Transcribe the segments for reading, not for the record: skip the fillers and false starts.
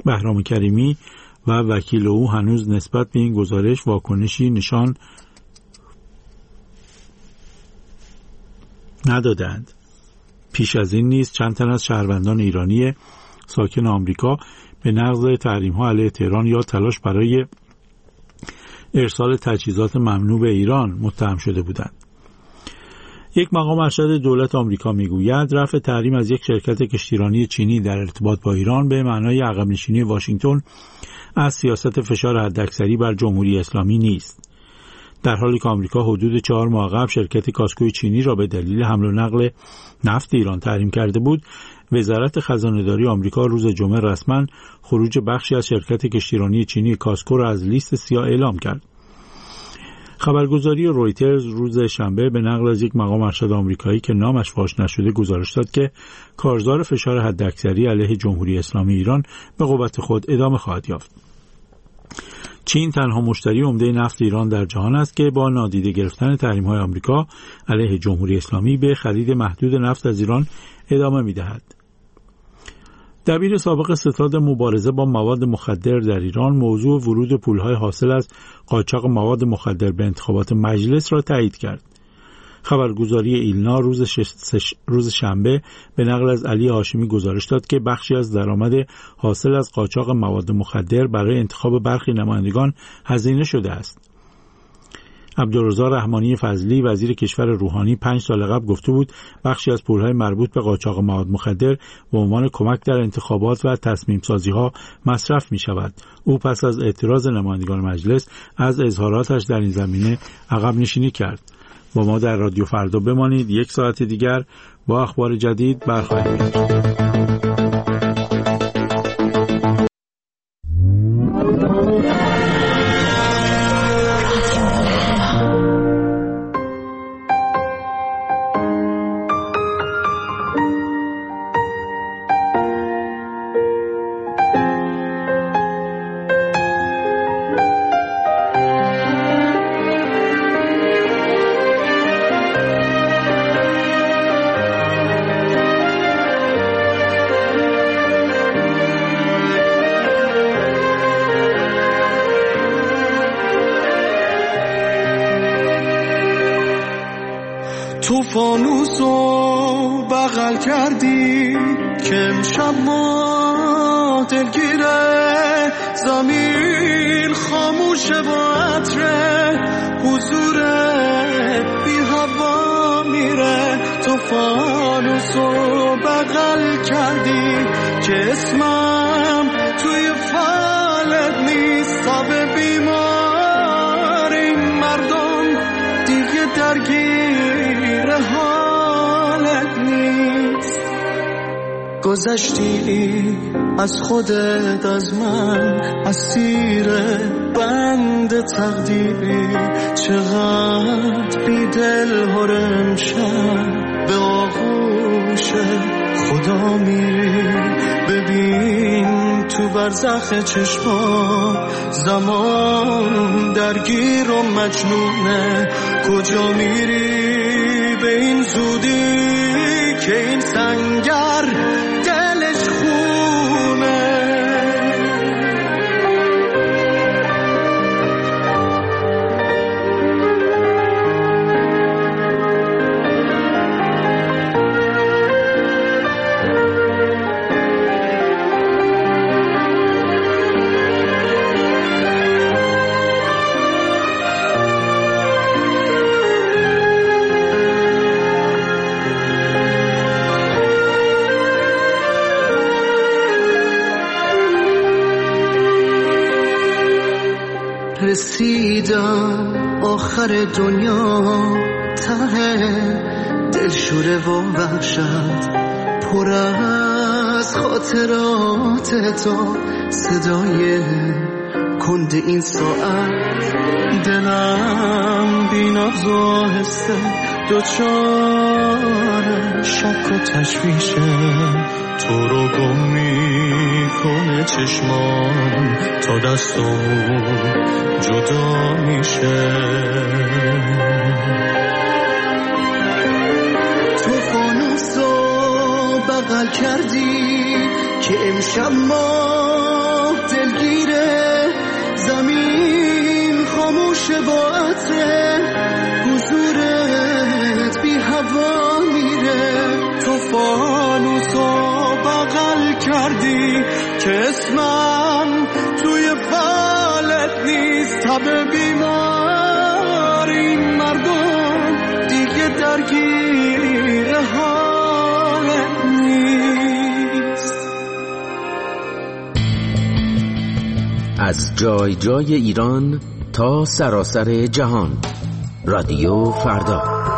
بهرام کریمی و وکیل او هنوز نسبت به این گزارش واکنشی نشان ندادند. پیش از این نیز چند تن از شهروندان ایرانی ساکن آمریکا به نقض تحریم‌ها علیه تهران یا تلاش برای ارسال تجهیزات ممنوع به ایران متهم شده بودند. یک مقام ارشد دولت آمریکا میگوید رفع تحریم از یک شرکت کشتیرانی چینی در ارتباط با ایران به معنای عقب نشینی واشنگتن از سیاست فشار حداکثری بر جمهوری اسلامی نیست. در حالی که آمریکا حدود 4 ماه قبل شرکت کاسکوی چینی را به دلیل حمل و نقل نفت ایران تحریم کرده بود، وزارت خزانه‌داری آمریکا روز جمعه رسما خروج بخشی از شرکت کشتیرانی چینی کاسکو را از لیست سیاه اعلام کرد. خبرگزاری رویترز روز شنبه به نقل از یک مقام ارشد آمریکایی که نامش فاش نشده گزارش داد که کارزار فشار حداکثری علیه جمهوری اسلامی ایران به قوت خود ادامه خواهد یافت. چین تنها مشتری عمده نفت ایران در جهان است که با نادیده گرفتن تحریم‌های آمریکا علیه جمهوری اسلامی به خرید محدود نفت از ایران ادامه می‌دهد. دبیر سابق ستاد مبارزه با مواد مخدر در ایران موضوع ورود پول‌های حاصل از قاچاق مواد مخدر به انتخابات مجلس را تایید کرد. خبرگزاری ایلنا روز شنبه به نقل از علی هاشمی گزارش داد که بخشی از درآمد حاصل از قاچاق مواد مخدر برای انتخاب برخی نمایندگان هزینه شده است. عبدالرضا رحمانی فضلی وزیر کشور روحانی 5 سال قبل گفته بود بخشی از پولهای مربوط به قاچاق مواد مخدر به عنوان کمک در انتخابات و تصمیم سازی ها مصرف می شود. او پس از اعتراض نمایندگان مجلس از اظهاراتش در این زمینه عقب نشینی کرد. با ما در رادیو فردا بمانید. 1 ساعت دیگر با اخبار جدید برخواهیم گشت. تو فانوسو بغل کردی که امشب ما دلگیره، زمین خاموشه با عطره، حضور بی هوا میره. تو فانوسو بغل کردی که اسمم توی فالت نیست، تاب بیماری مردم دیگه درگیر حالت نیست. گذشتی از خودت، از من، اسیر بند تقدیری. چقدر بی دل هرم شد به آغوش خدا میری. ببین تو برزخ چشما زمان درگیر و مجنونه. کجا میری به این زودی که این سنگر دلش خونه؟ رسیدم آخر دنیا، ته دلشوره و وحشت، پر از خاطرات تو، صدای کند این ساعت. دلم بی نبض و آهسته دوچار شک و تشویشه. تو رو گم میکنه چشمان تا دستامون جدا میشه. تو فانوسو بغل کردی که امشب ما جسمم توی بالت نیست، تب بیماری مردم دیگه درگیر حالت نیست. از جای جای ایران تا سراسر جهان، رادیو فردا.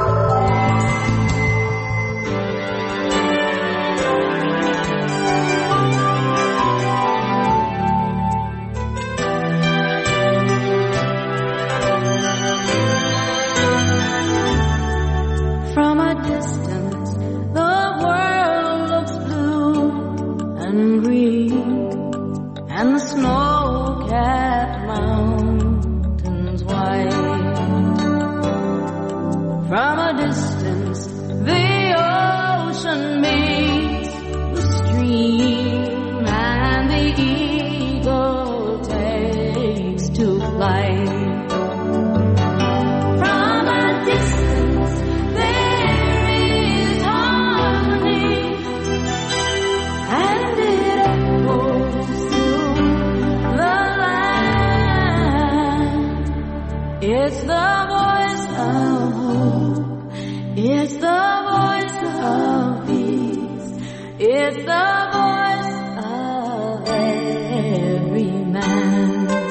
It's the voice of hope. It's the voice of peace. It's the voice of every man.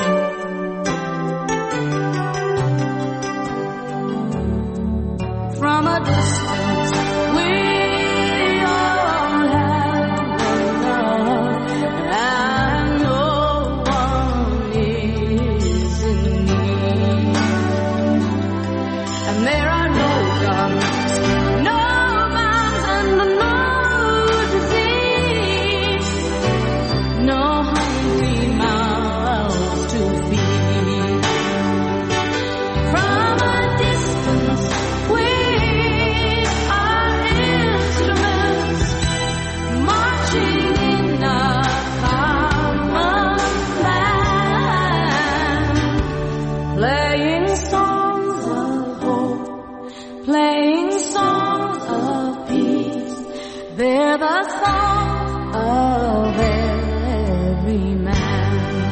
From a distance we all have enough, and no one is in need. And there are no guns, no bombs, and no disease, no hungry mouths to feed. From a distance we are instruments marching in a common plan, playing songs of hope, playing songs of peace. They're the songs of every man.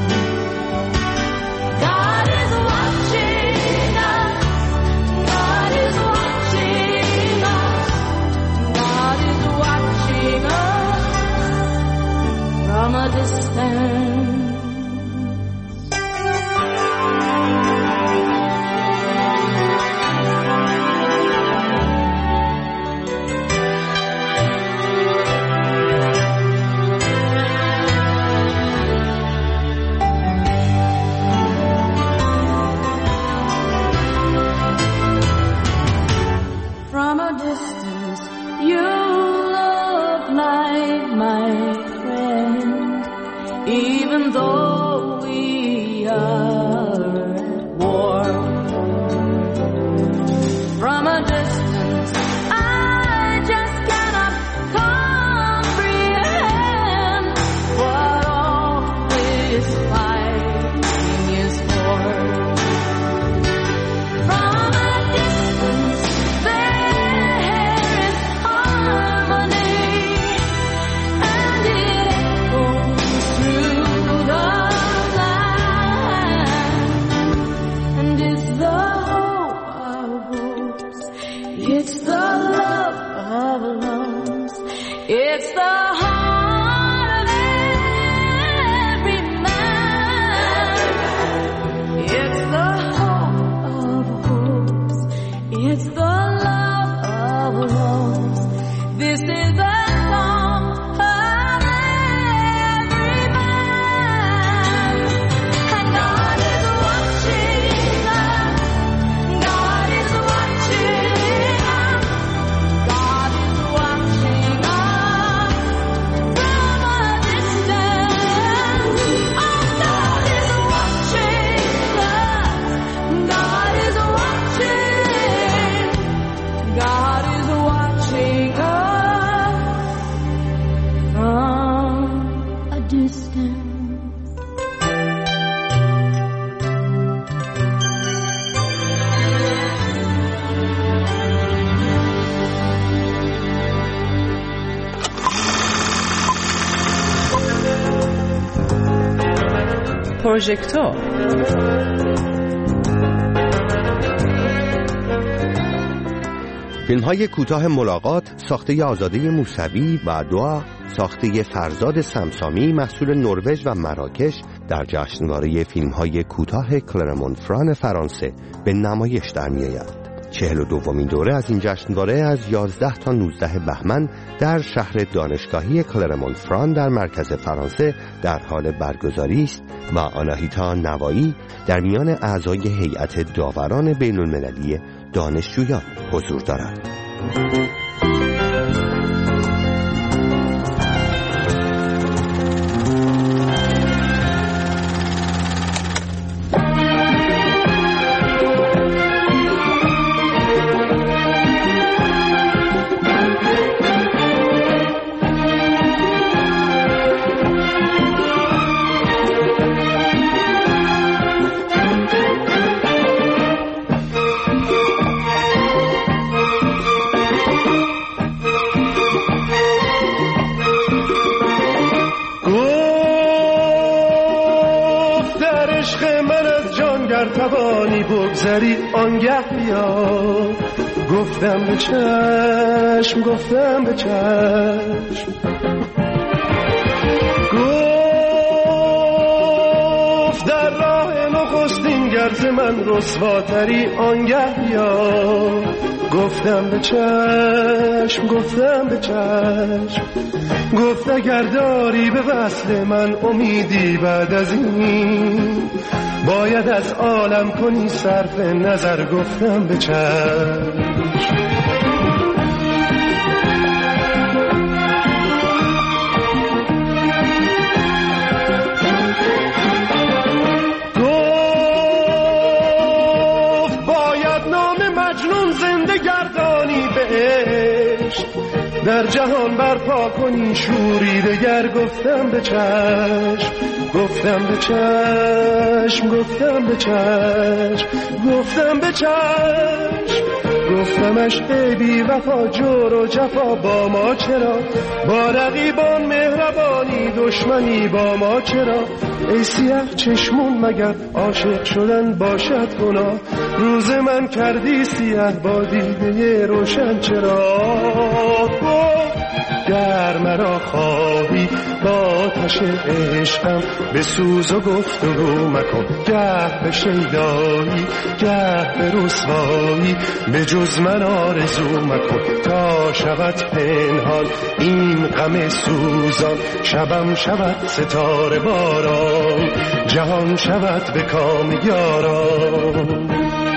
God is watching us. God is watching us. God is watching us from a distance. From a distance, you look like my friend, even though we are at war. From a distance, I just cannot comprehend what all this fighting is for. From a distance, there is harmony, and it echoes through the land. پروژکتور. فیلم‌های کوتاه ملاقات ساخته آزاده موسوی و دعا ساخته فرزاد سمسامی محصول نروژ و مراکش در جشنواره فیلم‌های کوتاه کلرمون فران فرانسه به نمایش در می‌آید. 42مین دوره از این جشنواره از 11 تا 19 بهمن در شهر دانشگاهی کلرمون فران در مرکز فرانسه در حال برگزاری است و آناهیتا نوایی در میان اعضای هیئت داوران بین‌المللی دانشجویان حضور دارد. توانی بگذری آنگه بیا، گفتم به چشم، گفتم به چشم، گفت در راه نخستین گرز من رسواتری آنگه بیا، گفتم به چشم، گفتم به چشم، گفت اگر داری به وصل من امیدی بعد از این باید از عالم کنی صرف نظر، گفتم به چشم. گفت باید نام مجنون زنده گردانی به عشق، در جهان برپا کنی شوری دگر، گفتم به چشم، گفتم به چشم، گفتم به چشم، گفتم به چشم، گفتمش ای بی وفا جور و جفا با ما چرا، با رقیبان مهربانی دشمنی با ما چرا، ای سیاه چشمون مگر عاشق شدن باشد گناه، روز من کردی سیاه با دیده روشن چرا، گر مرا خواهی با آتش عشقم به سوز و گفتگو مکن، گه به شیدایی گه به رسوایی به جز من آرزو مکن، تا شود پنهان این غم سوزان، شبم شود ستاره باران، جهان شود به کام یاران.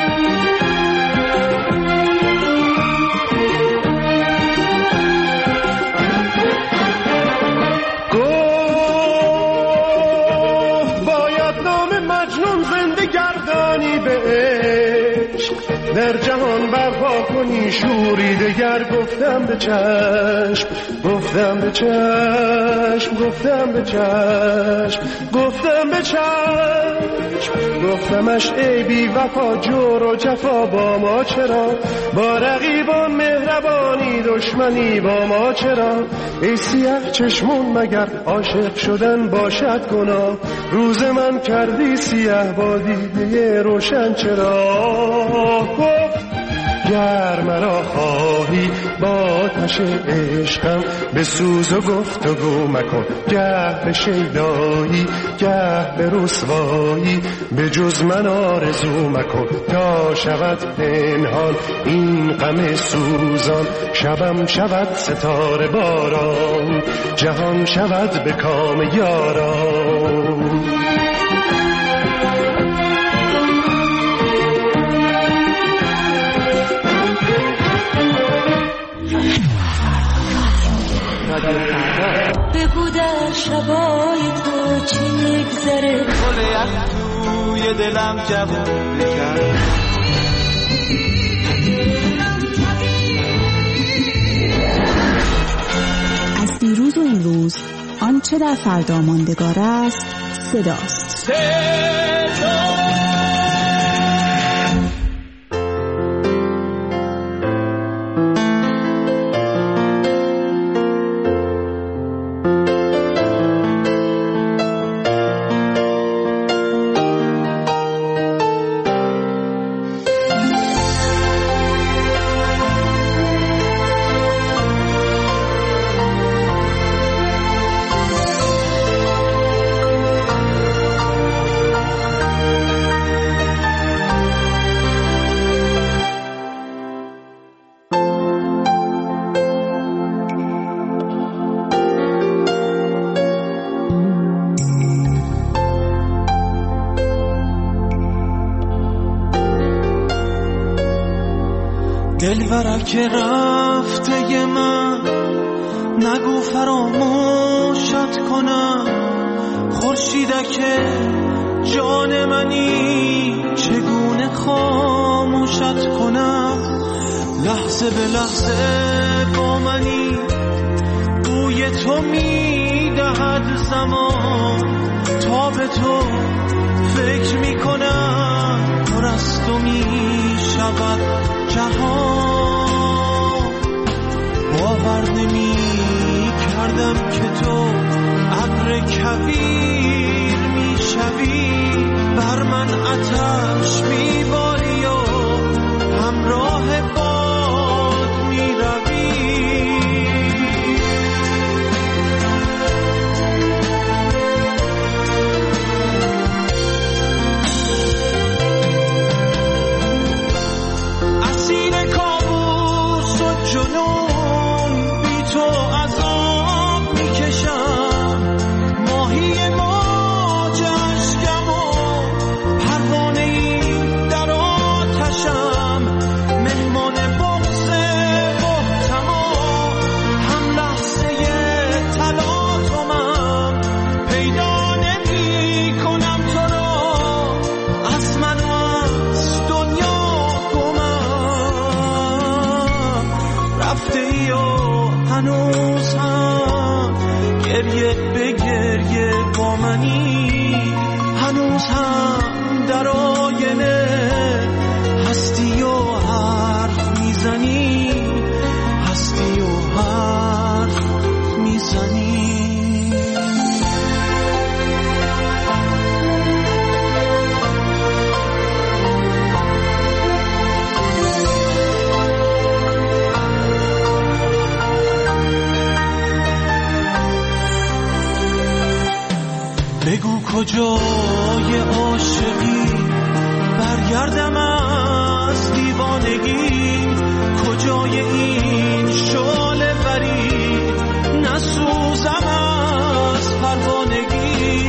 در جهان برپا کنی شوری دگر، گفتم به چشم، گفتم به چشم، گفتم به چشم، گفتم به چشم، گفتمش ای بی وفا جور و جفا با ما چرا، با رقیبان مهربانی دشمنی با ما چرا، ای سیاه چشمون مگر عاشق شدن باشد گناه، روز من کردی سیاه با دیده روشن چرا، گر مرا خواهی با آتش عشقم به سوز و گفتگو مکن، گه به شیدایی گه به رسوایی به جز من آرزو مکن، تا شود پنهان این غم سوزان، شبم شود ستاره باران، جهان شود به کام یاران. بگو در شبای تو چی میگذره، گل یخ توی دلم جوون بکن، از دیروز و امروز آنچه در فردا ماندگار است صداست. دلبرک رفته من، نگو فراموشت کنم. خورشیدک جان منی، چگونه خاموشت کنم. لحظه به لحظه با منی، بوی تو میدهد زمان. تا به تو فکر میکنم، پر از تو میشود جهان. باور نمی کردم که تو ابر کویر میشوی، بر من آتش میباری و همراه باد میروی. هنوز هم گریه به گریه با منی، هنوز هم در آینه هستی و حرف میزنی، هستی و حرف میزنی. بگو کجای عاشقی، برگردم از دیوانگی. کجای این شعله بری، نسوزم از پروانگی.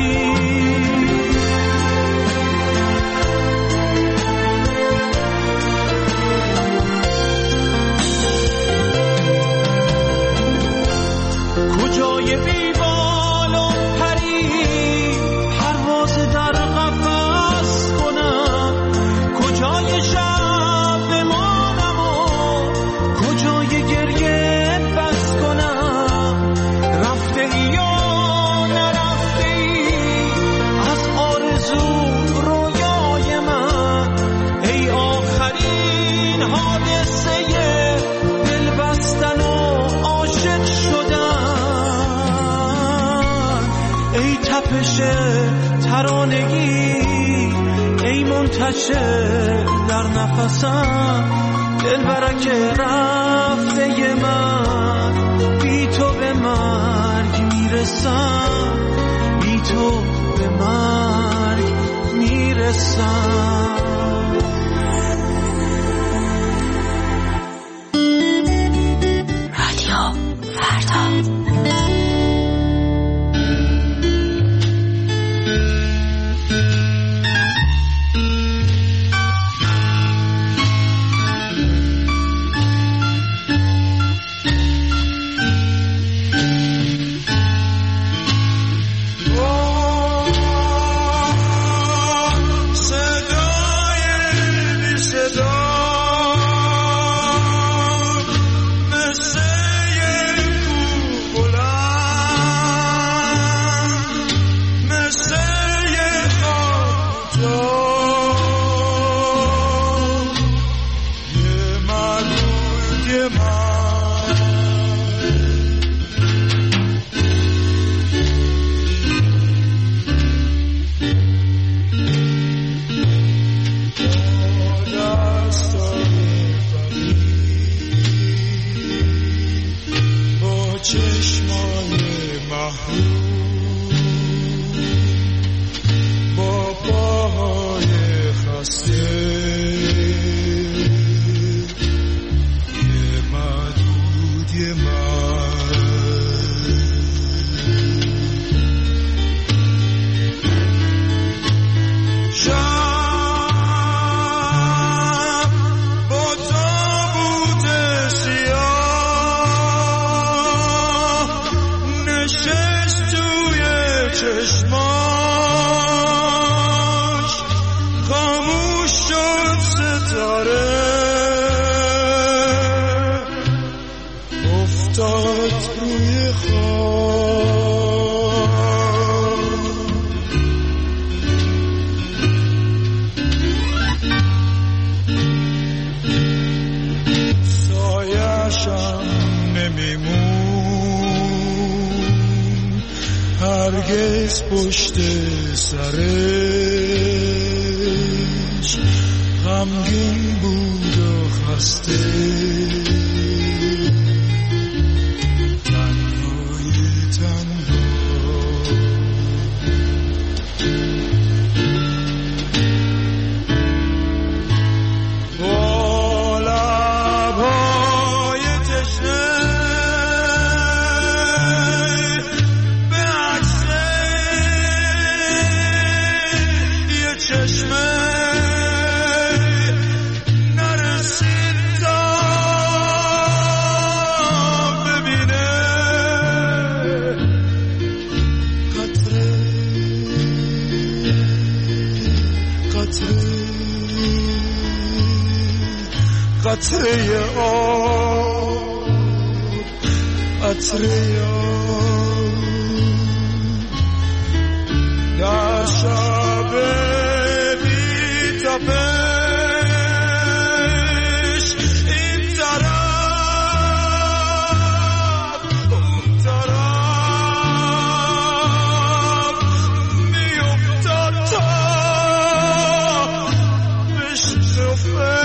کجای بیبال و پری، پرواز در قفس کنم. کجای شب بمانم و کجای گریه بس کنم. رفته ای یا نرفته ای از آرزو رویای من. ای آخرین حادثه دل بستن و عاشق شدن. ای تپش ترانگی، ای منتشر در نفسم. دلبرک رفته من، بی تو به مرگ میرسم، بی تو به مرگ میرسم. رادیو فردا. نرگس پشت سرش غمگین بود و خسته قطره آب قطره آب در شب بی تپش این طرف اون طرف میافتاد تا بشکفه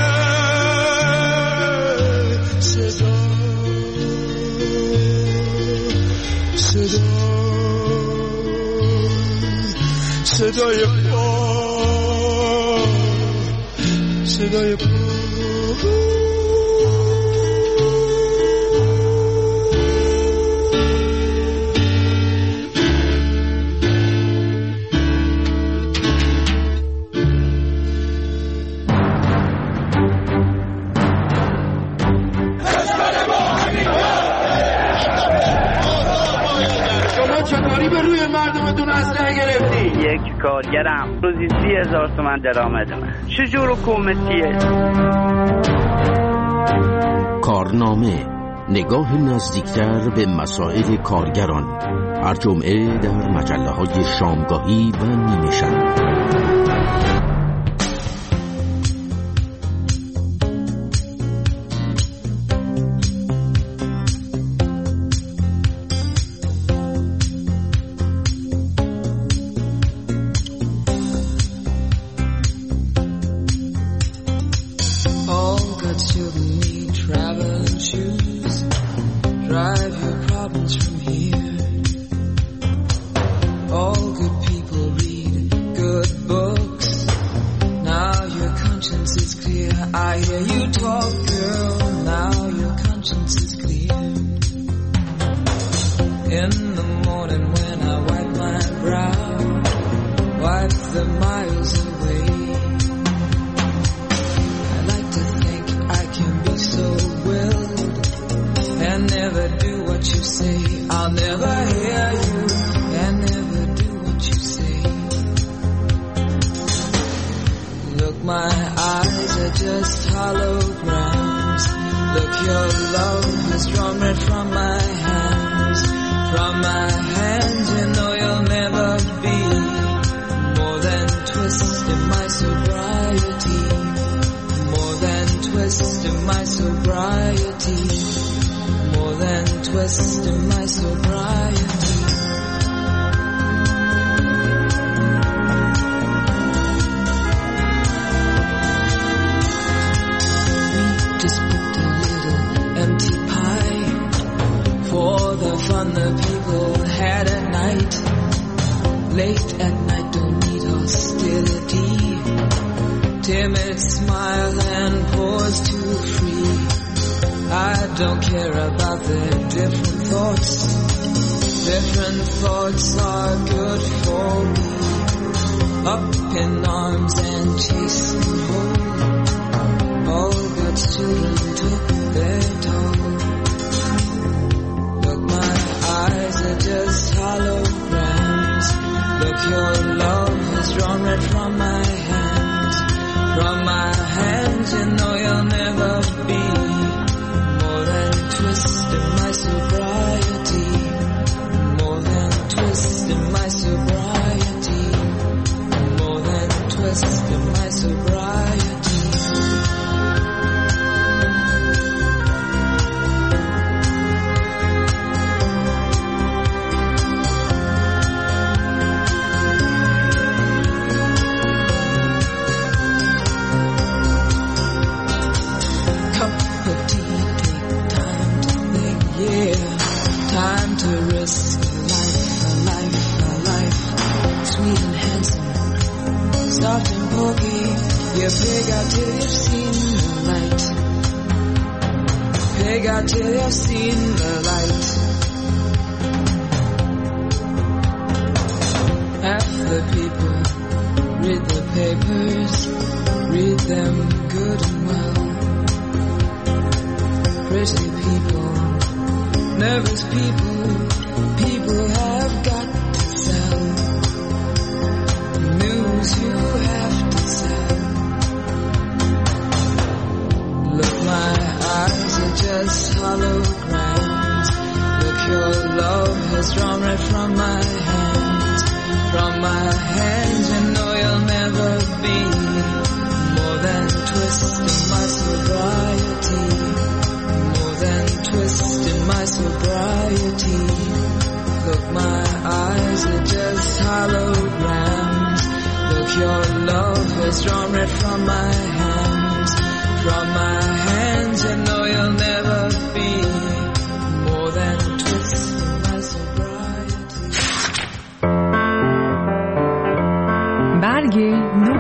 صدای پا یک کارگرم روزی 30,000 تومان درآمدمه. چجور حکومتیه؟ کارنامه، نگاه نزدیکتر به مسائل کارگران، هر جمعه در مجله‌های شامگاهی و نیمه شب. soft and pokey, you pig out till you've seen the light. Pig out till you've seen the light. Half the people read the papers, read them good and well. Pretty people, nervous people, people have got to sell. News you have to sell. Look, my eyes are just holograms. Look, your love has drawn right from my hands. From my hands, you know you'll never be more than twisting my sobriety. More than twisting my sobriety. Look, my eyes are just holograms. Look, your love has drawn right from my hands. From my hands, you know you'll never be more than twisting my sobriety. برگ نو.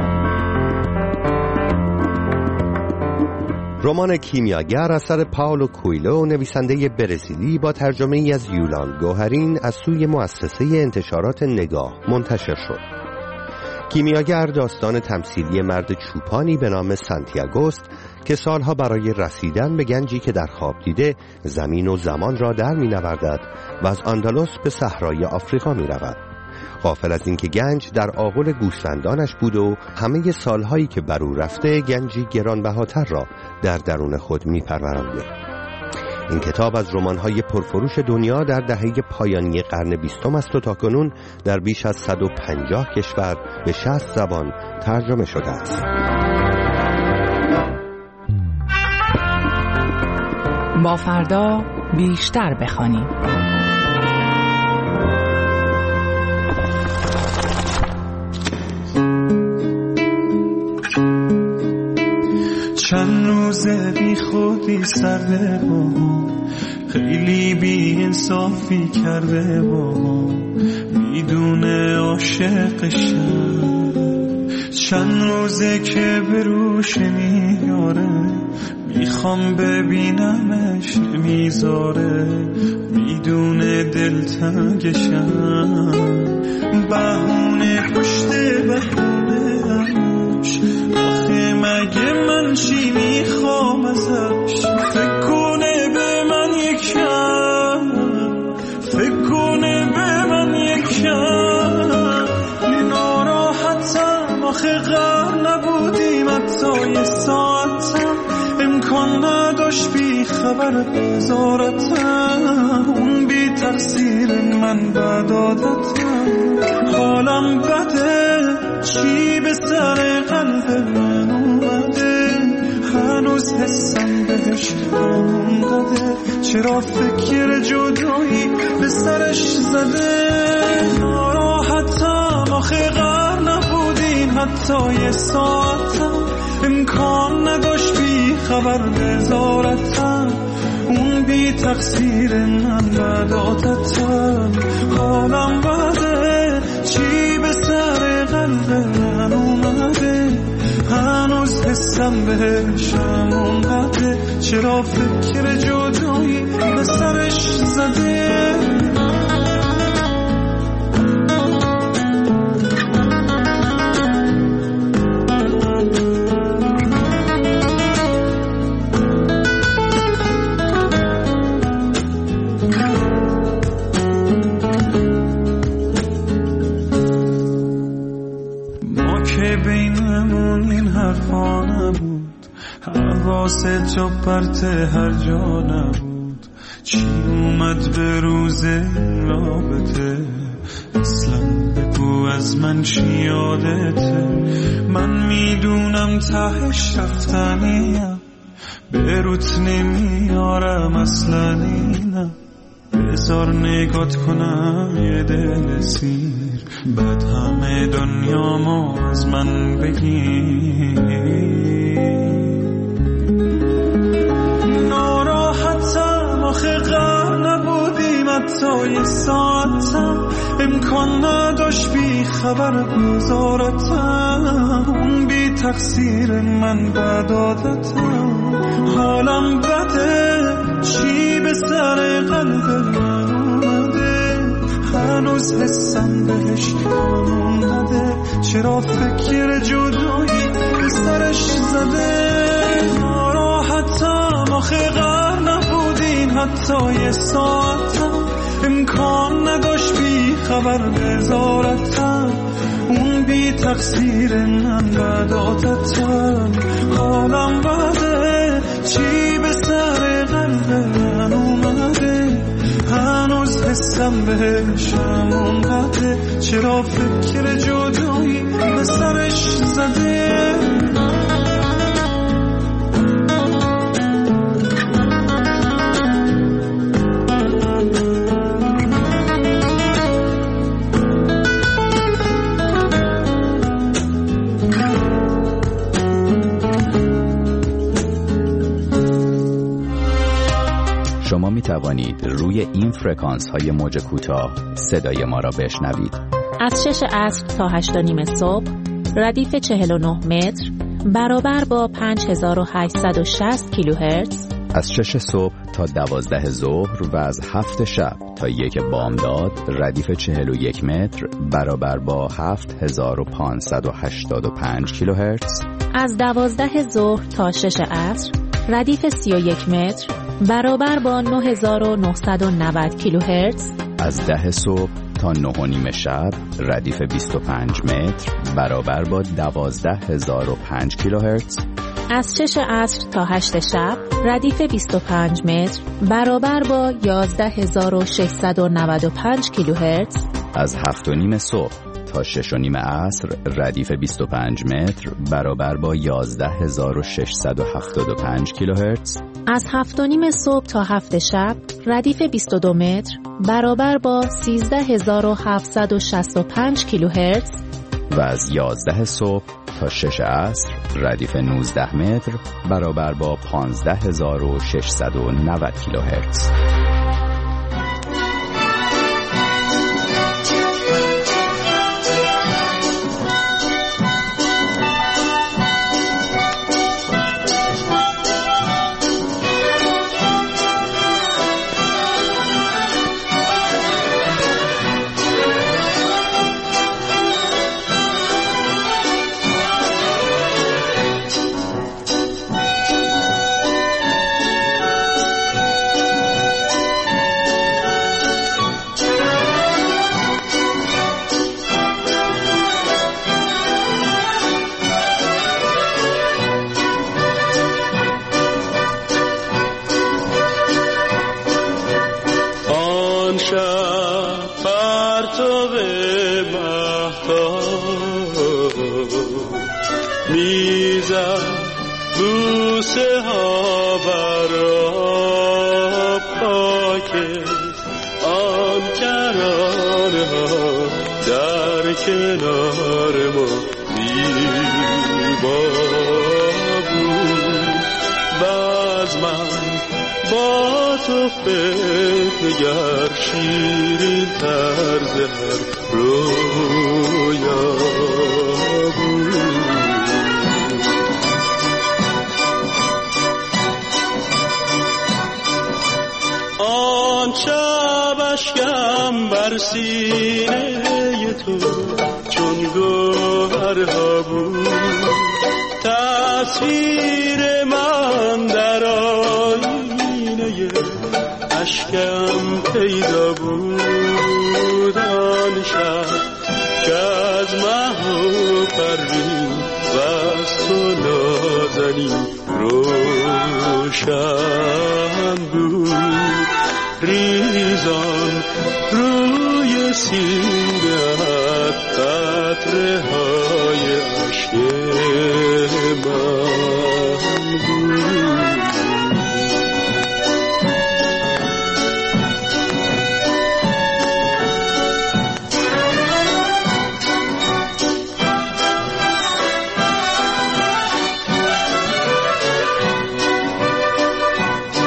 رمان کیمیاگر اثر پائولو کوئلو، نویسنده برزیلی، با ترجمه ای از یولان گوهرین از سوی مؤسسه انتشارات نگاه منتشر شد. کیمیاگر داستان تمثیلی مرد چوپانی به نام سانتیاگوست که سالها برای رسیدن به گنجی که در خواب دیده زمین و زمان را در می نوردد و از اندلس به صحرای آفریقا می رود. غافل از اینکه گنج در آغل گوسفندانش بود و همه سالهایی که بر او رفته گنجی گرانبهاتر را در درون خود می‌پرورانده. این کتاب از رمان‌های پرفروش دنیا در دهه پایانی قرن 20 است و تاکنون در بیش از 150 کشور به 60 زبان ترجمه شده است. با فردا بیشتر بخوانیم. چند روزه بی خودی سرده با هم، خیلی بی انصافی کرده با هم، میدونه عاشقشم. چند روزه که به روش میاره، میخوام ببینمش نمیذاره، میدونه دلتنگشم. بهونه پشت بهونهش، آخه مگه من چی میخوام ازش؟ فکر کنه به من یکم، فکر کنه به من یکم. ناراحتم آخه غر نبودیم حتی یه ساعتم، امکان نداشت بی خبر بذارتم. اون بی تقصیر من بد عادتم، حالم بده چی به سر قلب من اومده، هنوز حسم بهش اونقدر، چرا فکر جدایی به سرش زده. ناراحتم آخه غر نبودین حتی یه ساعتم، امکان نداشت بی خبر بذارتم. اون بی تقصیر من بد عادتم، حالم بده چی به سر قلب من اومده، هنوز حسم بهشم اونقدر، چرا فکر جدایی به سرش زده. حواست جا پرت هر جا نبود، چی اومد به روز رابطه؟ اصلا بگو از من چی یادته؟ من میدونم تهش رفتنیم، به روت نمیارم اصلا اینم. بذار نگات کنم یه دل سیر، بعد همه دنیامو از من بگیر. ناراحتم آخه غر نبودیم حتی یه ساعتم، امکان نداشت بی خبر بذارتم، اون بی تقصیر من بد عادتم. حالم بده چی به سر قلب من اومده، هنوز حسم بهش کم نده. چرا فکر جدایی به سرش زده، ناراحتم آخه غر نبودین حتی یه ساعتم. امکان نداشت بی خبر بذارتم، اون بی تقصیر من بد عادتم. حالم بده چی به سر قلب من اومده، هنوز حسم بهش اونقدره. چرا فکر جدایی به سرش زده. شما می توانید روی این فرکانس های موج کوتاه صدای ما را بشنوید. از 6 عصر تا 8 و نیم صبح ردیف 49 متر برابر با 5860 کیلوهرتز. از 6 صبح تا 12 ظهر و از 7 شب تا 1 بامداد ردیف 41 متر برابر با 7585 کیلوهرتز. از 12 ظهر تا 6 عصر ردیف 31 متر برابر با 9990 کیلوهرتز. از 10 صبح تا 9 و نیم شب ردیف 25 متر برابر با 12005 کیلوهرتز. از 6 عصر تا 8 شب ردیف 25 متر برابر با 11695 کیلوهرتز. از 7 و نیم صبح تا 6 و نیم عصر ردیف 25 متر برابر با 11675 کیلوهرتز. از 7 و نیم صبح تا 7 شب ردیف 22 متر برابر با 13765 کیلوهرتز. و از 11 صبح تا 6 عصر ردیف 19 متر برابر با 15690 کیلوهرتز. بوسه ها بر پاک آن کرانه ها در کنار ما زیبا بود. باز من با تو فکر شیرین طرز هر رویا بود. آن شب اشکم بر سینه تو چون گوهرها بود. تصویر من در آینه اشکم پیدا بود. آن شب که از مه و پروین و از تو نازنین روشن بود. ریزان روی سینه‌ات قطره های عشق من بود.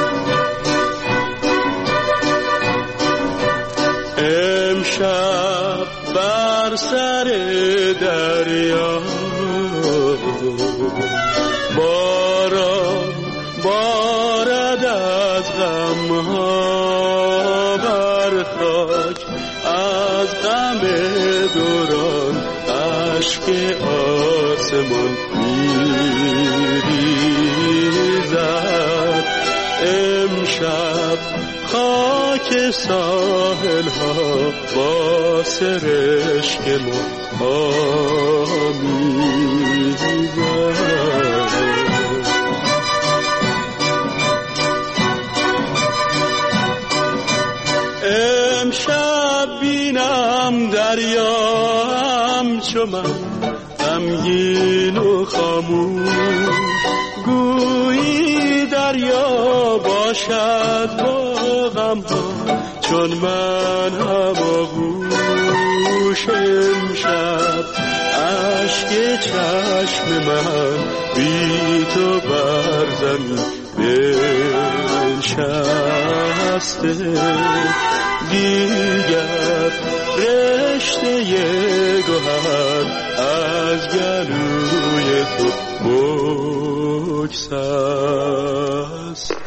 امشب باران بارد از غمها بر خاک، از غم دوران اشک آسمان میریزد. امشب خاک ساحل ها با سرشک ما میزد. امشب بینم دریا همچو من غمگین و خاموش، گویی دریا باشد با غم ها چون من هماغوش. امشب اشک چشم من بی تو بر زمین بنشسته، دیگر رشته گوهر از گلوی تو بگسسته.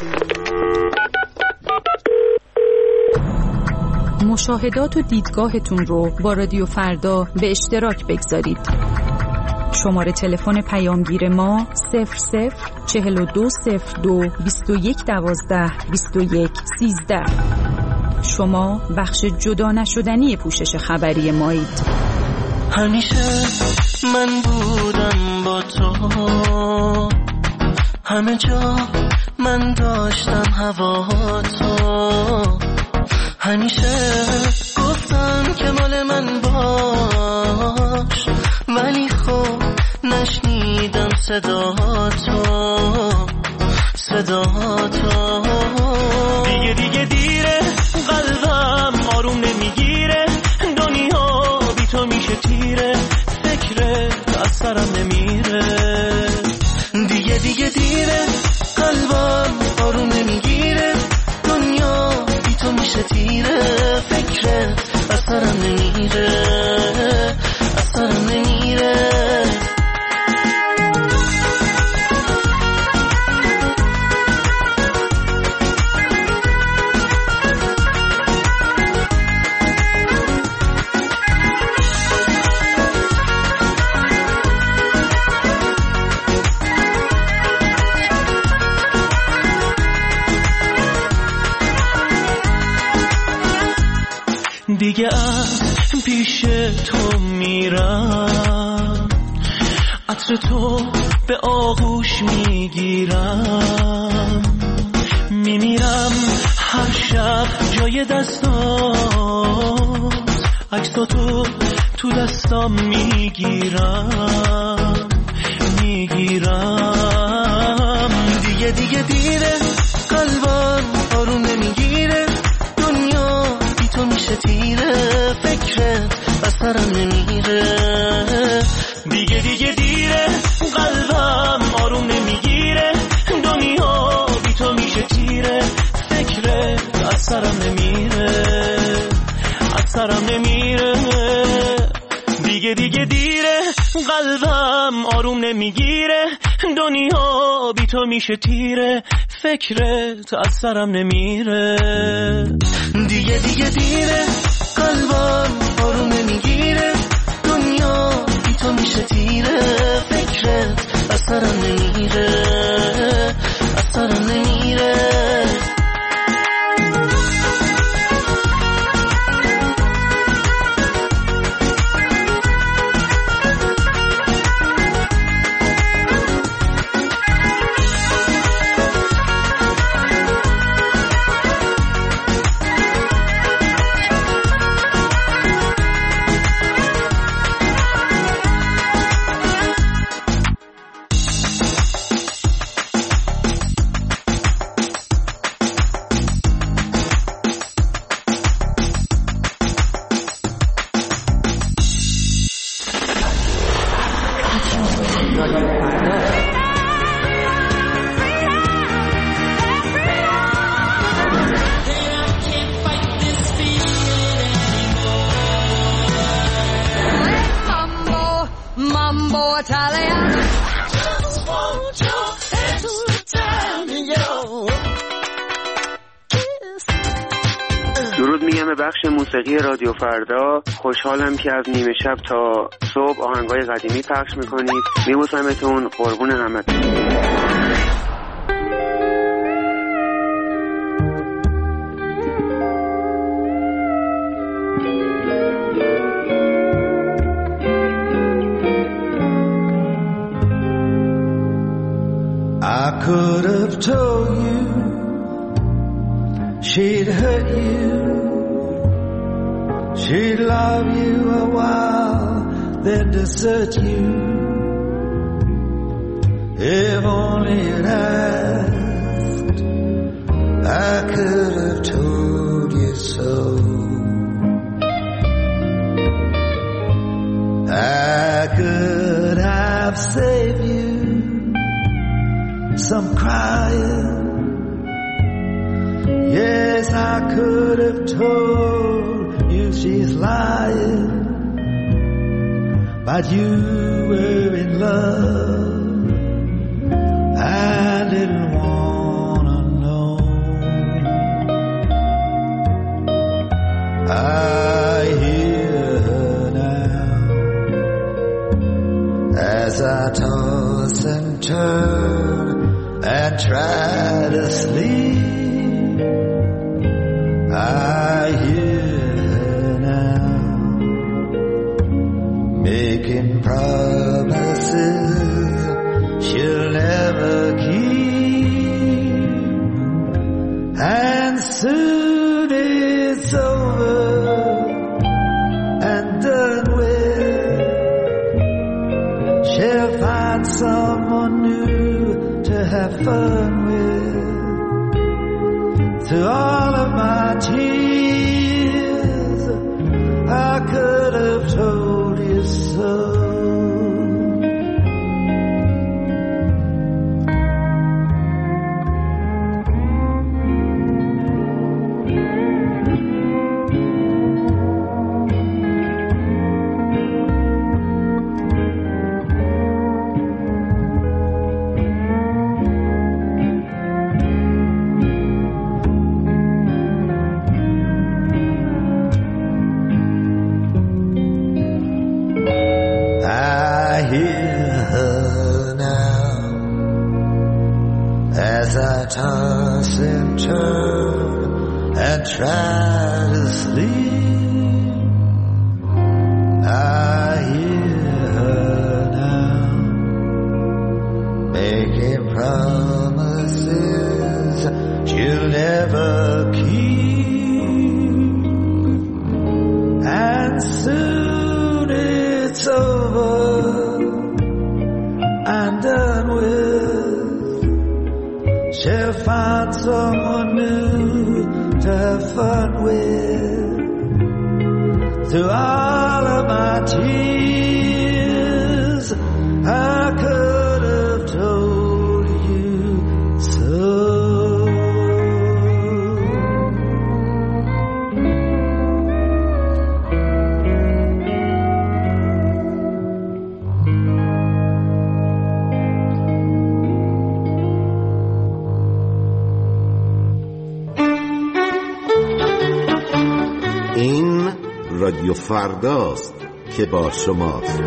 مشاهدات و دیدگاهتون رو با رادیو فردا به اشتراک بگذارید. شماره تلفن پیامگیر ما 00420221122113. شما بخش جدا نشدنی پوشش خبری مایید. همیشه من بودم با تو، همه جا من داشتم هوا تو، همیشه گفتم که مال من باش، ولی خب نشنیدم صدا تو. دیگه دیره، قلبم آروم نمیگیره، دنیا بی تو میشه تیره، فکرت از سرم نمیره. دیگه دیره، قلبم آروم نمیگیره، دنیا بی تو میشه تیره، فکرت از سرم نمیره، از سرم نمیره. دیگه از پیش تو میرم، عطر تو به آغوش میگیرم، میمیرم هر شب جای دستات، عکس تو تو دستام میگیرم. دیگه دیره، قلبم آروم نمیگیره، دنیا بی تو میشه تیره، فکرت از سرم نمیره. دیگه دیره، قلبم آروم نمیگیره، دنیا بی تو میشه تیره، فکرت از سرم نمیره، از سرم نمیره. دیگه دیره، قلبم آروم نمیگیره، دنیا بی تو میشه تیره، فکرت از سرم نمیره. دیگه دیره، قلبم آروم نمیگیره، دنیا بی تو میشه تیره، فکرت از سرم نمیره، از سرم نمیره. Mambo Italian. want your every time, yo. درود میگم به بخش موسیقی رادیو فردا. خوشحالم که از نیمه شب تا صبح آهنگای قدیمی پخش میکنید. میبوسمتون، قربون همتون. I could have told you she'd hurt you, she'd love you a while, then desert you. If only you'd asked, I could have told you so. I could have saved you some crying. Yes, I could have told you she's lying, but you were in love and didn't wanna know. I hear her now as I toss and turn and try to sleep. I hear her now making promises she'll never keep, and soon it's over and done with. She'll find someone new to have fun with. Through all of my tears, I could have told you so. Toss and turn and try to sleep. I hear her now making promises she'll never keep, and soon it's over and done with. She'll find someone new to have fun with. Through all of my tears, I could have told you so. این رادیو فرداست که با شماست.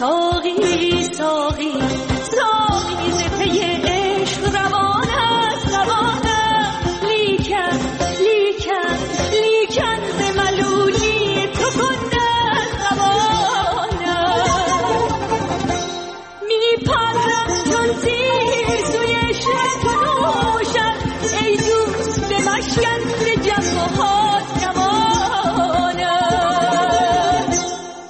ساقی ساقی ساقی ز پی عشق روان است روان است لیکن لیکن لیکن ز ملولی تو کنده است روان است میپرم چون تیر سوی شهر تو نوشم ای دوست به مشکن ز جفاهات نمان است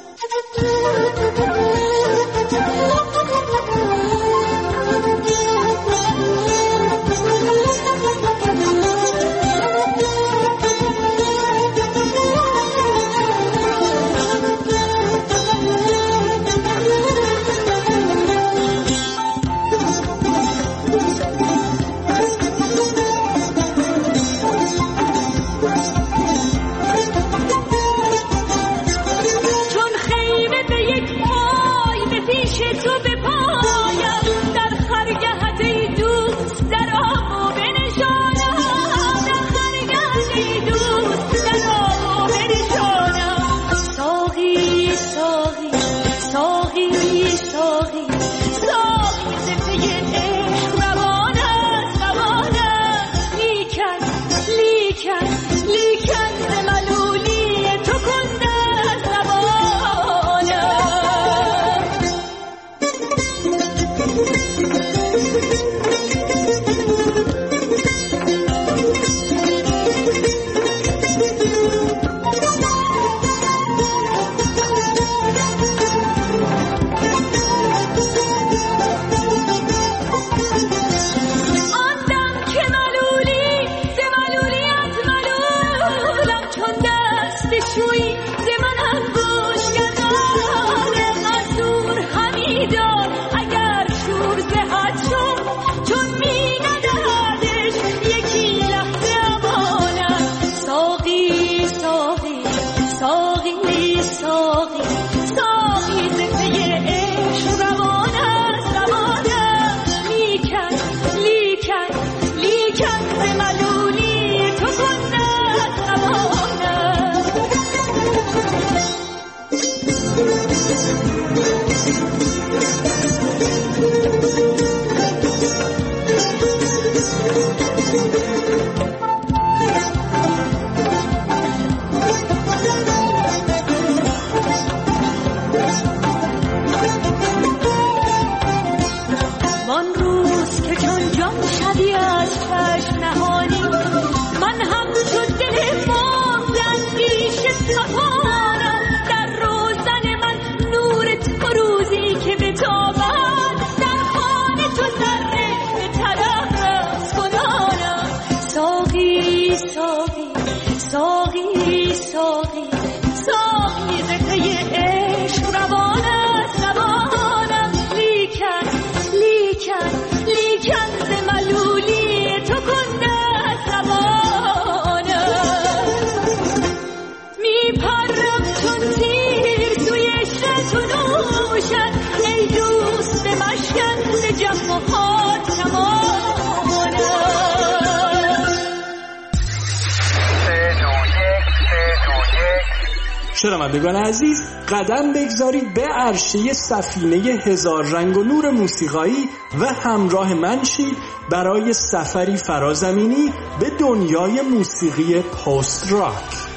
شنوندگان عزیز، قدم بگذارید به عرشه سفینه هزار رنگ و نور موسیقایی و همراه من شید برای سفری فرازمینی به دنیای موسیقی پست راک.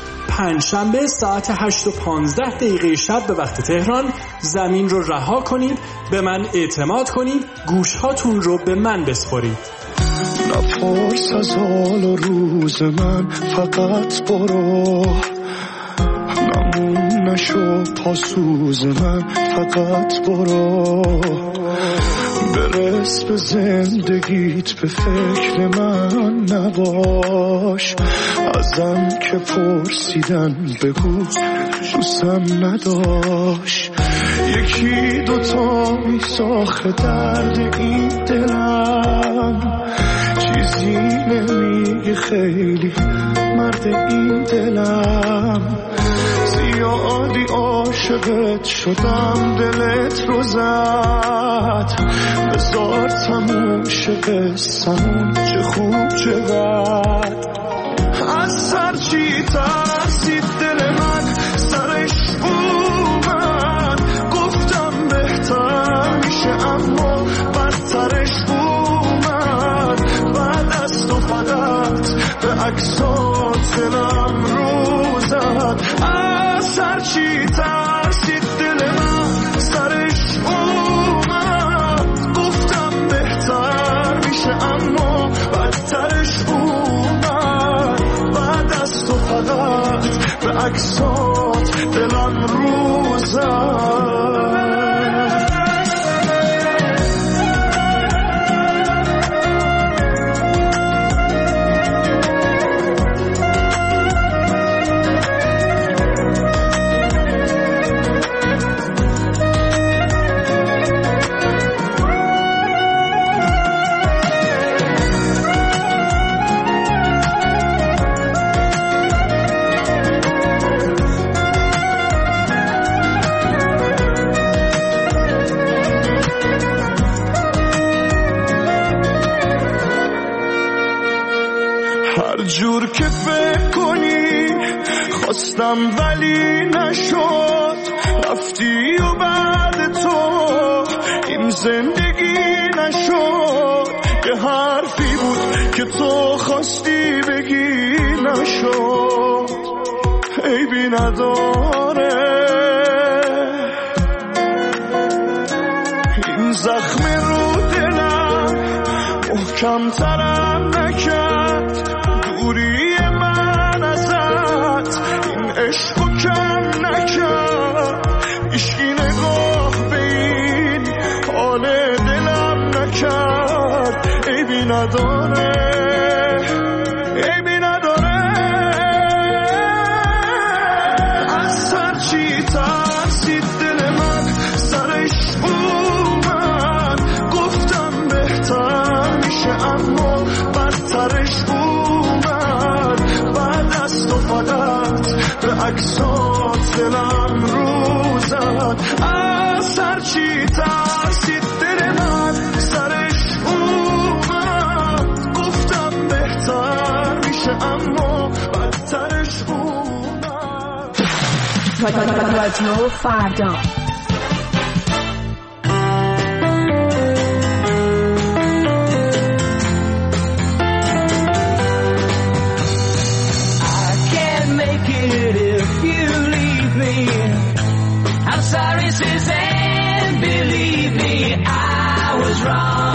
پنجشنبه ساعت 8:15 شب به وقت تهران زمین رو رها کنید، به من اعتماد کنید، گوشهاتون رو به من بسپارید. نپرس از حال و روز من، فقط برو، نمون نشو پاسوز من، فقط برو، برس به زندگیت، به فکر من نباش، ازم که پرسیدن بگو دوستم نداشت، یکی دوتا میساخه درد این دلم، چیزی نمیگه خیلی مرد این دلم، زیادی عاشقت شدم دلت رو زد، بذار تموم شه قصه‌مون، چه خوب چه بد، از سر چی ترسید دل من، سرش اومد، گفتم به عکسات دلم رو زد از هرچی ترسید دل من سرش اومد گفتم بهتر میشه اما بدترش اومد بعد از تو فقط به عکسات دلم رو زد جور که فکر کنی خواستم ولی نشد رفتی و بعد تو این زندگی نشد یه حرفی بود که تو خواستی بگی نشد عیبی نداره این زخم رو دلم محکم ترم نکرد دوری من ازت این عشقو کم نکرد عشقی نگاه به این حال دلم نکرد عیبی نداره عیبی نداره از هرچی ترسید دل من سرش اومد گفتم بهتر میشه اما بدترش به عکسات دلم رو زد از هرچی ترسید دل من سرش اومد گفتم بهتر میشه اما بدترش اومد رادیو فردا Sorry, Suzanne, believe me, I was wrong.